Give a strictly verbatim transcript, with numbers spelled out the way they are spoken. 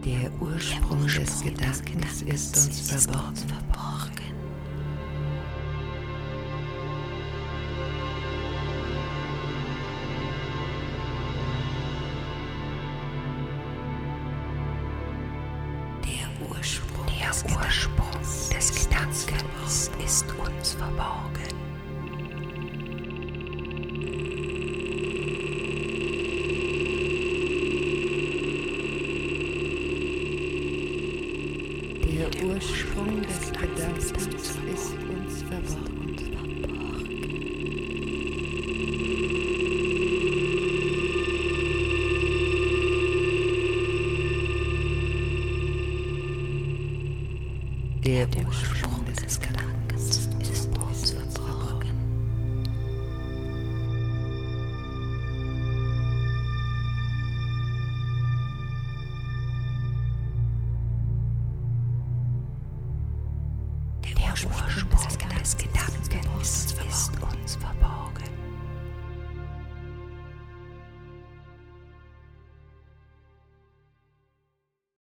Der Ursprung des Gedankens ist uns verborgen. Der Ursprung des Gedankens ist uns verborgen. Der Ursprung des Gedankens ist uns verborgen. Der Ursprung des Gedankens ist uns verborgen. Der Ursprung des Gedankens ist uns verborgen.